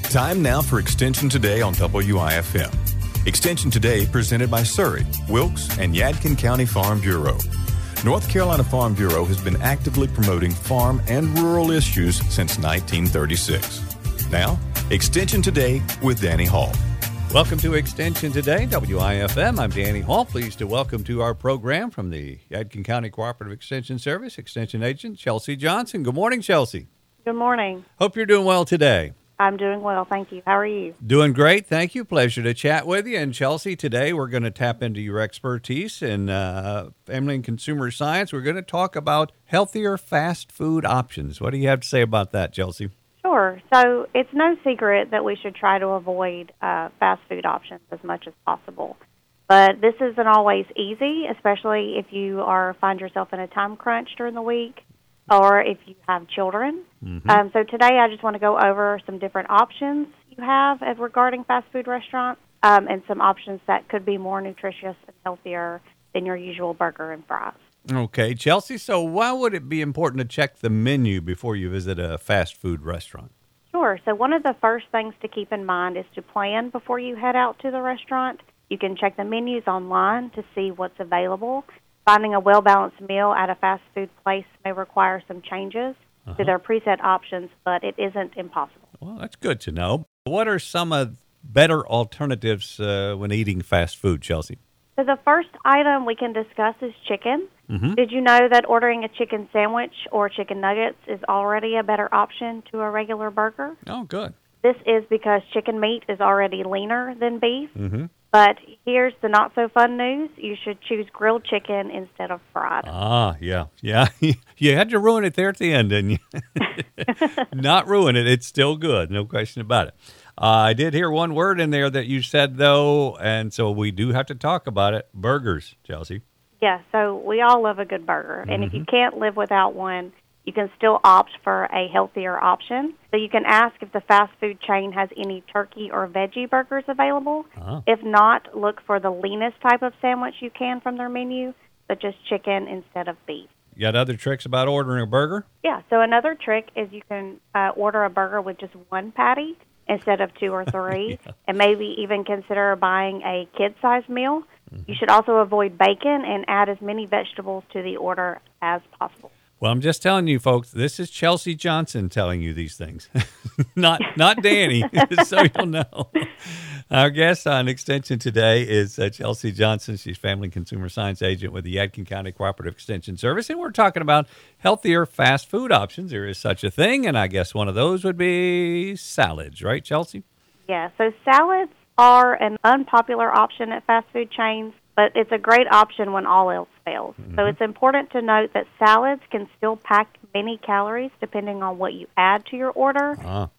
Time now for Extension Today on WIFM. Extension Today presented by Surrey, Wilkes, and Yadkin County Farm Bureau. North Carolina Farm Bureau has been actively promoting farm and rural issues since 1936. Now, Extension Today with Danny Hall. Welcome to Extension Today, WIFM. I'm Danny Hall. Pleased to welcome to our program from the Yadkin County Cooperative Extension Service, Extension Agent Chelsea Johnson. Good morning, Chelsea. Good morning. Hope you're doing well today. I'm doing well, thank you. How are you? Doing great, thank you. Pleasure to chat with you. And Chelsea, today we're going to tap into your expertise in family and consumer science. We're going to talk about healthier fast food options. What do you have to say about that, Chelsea? Sure. So it's no secret that we should try to avoid fast food options as much as possible. But this isn't always easy, especially if you find yourself in a time crunch during the week or if you have children. Mm-hmm. So today I just want to go over some different options you have as regarding fast food restaurants and some options that could be more nutritious and healthier than your usual burger and fries. Okay, Chelsea, so why would it be important to check the menu before you visit a fast food restaurant? Sure. So one of the first things to keep in mind is to plan before you head out to the restaurant. You can check the menus online to see what's available. Finding a well-balanced meal at a fast food place may require some changes to their preset options, but it isn't impossible. Well, that's good to know. What are some better alternatives when eating fast food, Chelsea? So the first item we can discuss is chicken. Mm-hmm. Did you know that ordering a chicken sandwich or chicken nuggets is already a better option to a regular burger? Oh, good. This is because chicken meat is already leaner than beef. Mm-hmm. But here's the not-so-fun news. You should choose grilled chicken instead of fried. Ah, yeah. You had to ruin it there at the end, didn't you? Not ruin it. It's still good. No question about it. I did hear one word in there that you said, though, and so we do have to talk about it. Burgers, Chelsea. Yeah, so we all love a good burger. And if you can't live without one, you can still opt for a healthier option. So you can ask if the fast food chain has any turkey or veggie burgers available. If not, look for the leanest type of sandwich you can from their menu, such as chicken instead of beef. You got other tricks about ordering a burger? Yeah, so another trick is you can order a burger with just one patty instead of 2 or 3, and maybe even consider buying a kid-sized meal. You should also avoid bacon and add as many vegetables to the order as possible. Well, I'm just telling you, folks, this is Chelsea Johnson telling you these things, not Danny, so you'll know. Our guest on Extension today is Chelsea Johnson. She's Family and Consumer Science Agent with the Yadkin County Cooperative Extension Service, and we're talking about healthier fast food options. There is such a thing, and I guess one of those would be salads, right, Chelsea? Yeah, so salads are an unpopular option at fast food chains, but it's a great option when all else fails. So it's important to note that salads can still pack many calories depending on what you add to your order.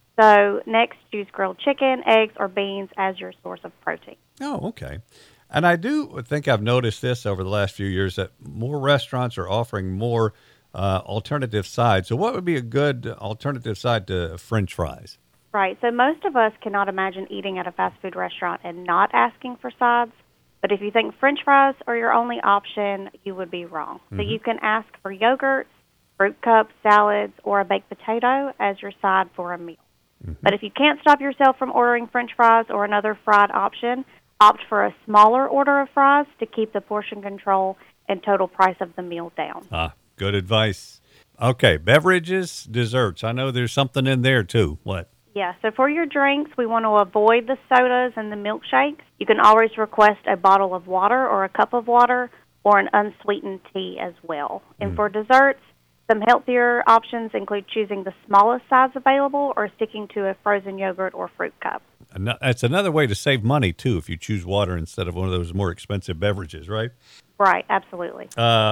So next, choose grilled chicken, eggs, or beans as your source of protein. Oh, okay. And I do think I've noticed this over the last few years that more restaurants are offering more alternative sides. So what would be a good alternative side to French fries? Right. So most of us cannot imagine eating at a fast food restaurant and not asking for sides. But if you think French fries are your only option, you would be wrong. So you can ask for yogurt, fruit cups, salads, or a baked potato as your side for a meal. But if you can't stop yourself from ordering French fries or another fried option, opt for a smaller order of fries to keep the portion control and total price of the meal down. Good advice. Okay, beverages, desserts. I know there's something in there, too. What? Yeah, so for your drinks, we want to avoid the sodas and the milkshakes. You can always request a bottle of water or a cup of water or an unsweetened tea as well. And for desserts, some healthier options include choosing the smallest size available or sticking to a frozen yogurt or fruit cup. That's another way to save money, too, if you choose water instead of one of those more expensive beverages, right? Right, absolutely.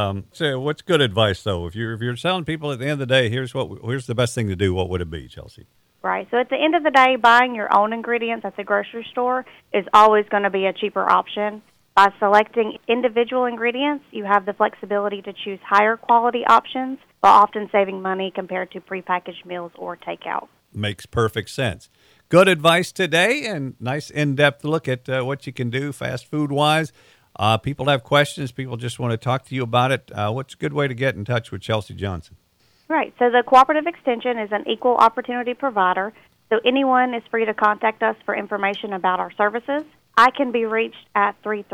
So what's good advice, though? If you're telling people at the end of the day, here's the best thing to do, what would it be, Chelsea? Right. So at the end of the day, buying your own ingredients at the grocery store is always going to be a cheaper option. By selecting individual ingredients, you have the flexibility to choose higher quality options while often saving money compared to prepackaged meals or takeout. Makes perfect sense. Good advice today and nice in-depth look at what you can do fast food-wise. People have questions. People just want to talk to you about it. What's a good way to get in touch with Chelsea Johnson? Right. So the Cooperative Extension is an equal opportunity provider. So anyone is free to contact us for information about our services. I can be reached at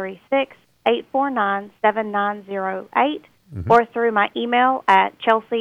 336-849-7908 or through my email at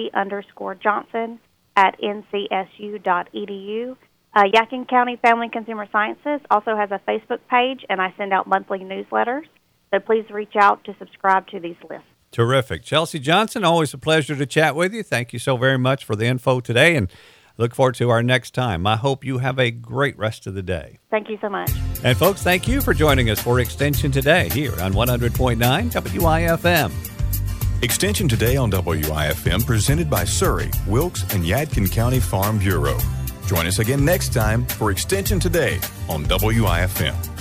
chelsea_johnson@ncsu.edu. Yadkin County Family and Consumer Sciences also has a Facebook page, and I send out monthly newsletters. So please reach out to subscribe to these lists. Terrific. Chelsea Johnson, always a pleasure to chat with you. Thank you so very much for the info today, and look forward to our next time. I hope you have a great rest of the day. Thank you so much. And folks, thank you for joining us for Extension Today here on 100.9 WIFM. Extension Today on WIFM presented by Surrey, Wilkes, and Yadkin County Farm Bureau. Join us again next time for Extension Today on WIFM.